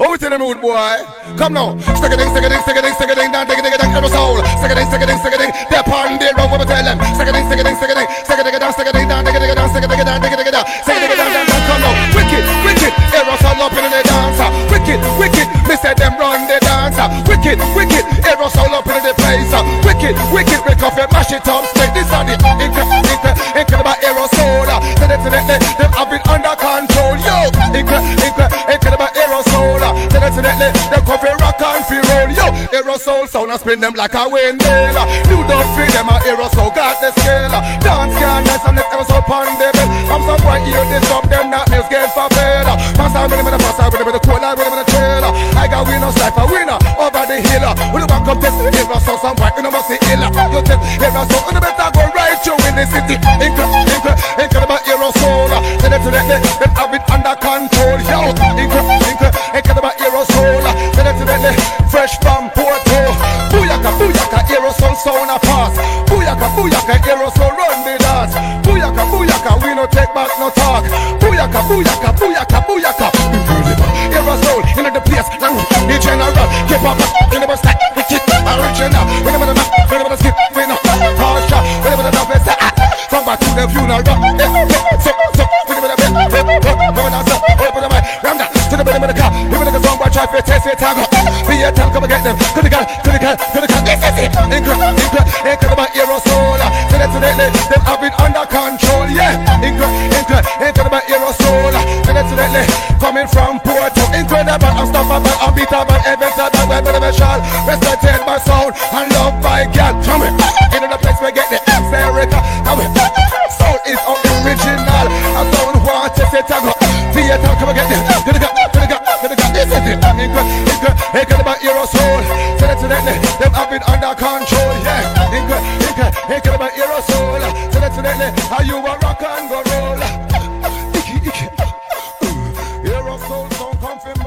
What we tell them rude boy? Come now. Stick a ding, stick a ding, stick a ding, stick a ding, down, dig a ding, aerosol. Stick a ding, stick a ding, stick a ding. They're parting their road, what we tell them. Stick a ding, stick a ding, stick a ding, stick a ding down, stick a ding down, dig a ding down, stick a ding down, dig a ding down, stick a ding down, down. Come now. Wicked, wicked, aerosol up in the dancer. Wicked, wicked, me say them run the dancer. Wicked, wicked, aerosol up in the place. Wicked, wicked, break off and mash it up straight. This are the incredible aerosol. So definitely them have it under control. Yo, incredible aerosol. So definitely them come for rock and free roll. Yo, aerosol sound and spin them like a windmill. You don't feel them a aerosol got the scale. Dance can dance and let aerosol pound the bell. From some point you disrupt them that mills get for fail. Pass out with them in the pass out with them in the cold with them in the trailer. I got winners like a winner over the hill. When you back up this aerosol some point you know must see illa. You tell aerosol you better go right through in the city. Incredible aerosol. So definitely them have it under control. Yo, incredible aerosol. So definitely fresh from Porto. Booyaka, booyaka, aerosol sound a pass. Booyaka, booyaka, aerosol run the dance. Booyaka, booyaka, we no take back no talk. Booyaka, booyaka, booyaka, booyaka. Incredible aerosol in the place. The general keep up in the bus like wicked original. Whenever the map, whenever the skip, we no harsha. Whenever the dog is from back to the funeral. So whenever the bed, whenever the sun, whenever the man, ram that to the bed of the car. Whenever the song, try to test it, tango. Be a time, come and get them. To the gun, to the gun, to the gun. This is it. Incredible aerosol. So definitely them have it under control. Yeah, incredible aerosol. So definitely coming from Porto. Incredible, unstoppable, unbeatable, invincible, well-beneficial, respected by sound and loved by God. Come in, into the place we get the America. Come in, sound is original. A sound want to say tango. Theater, come and get them. To the gun, to the gun, to the gun. This is it. Incredible aerosol. So definitely them have it under control. Yeah, incredible aerosol. So definitely how you a rock and go roll. Aerosol sound come from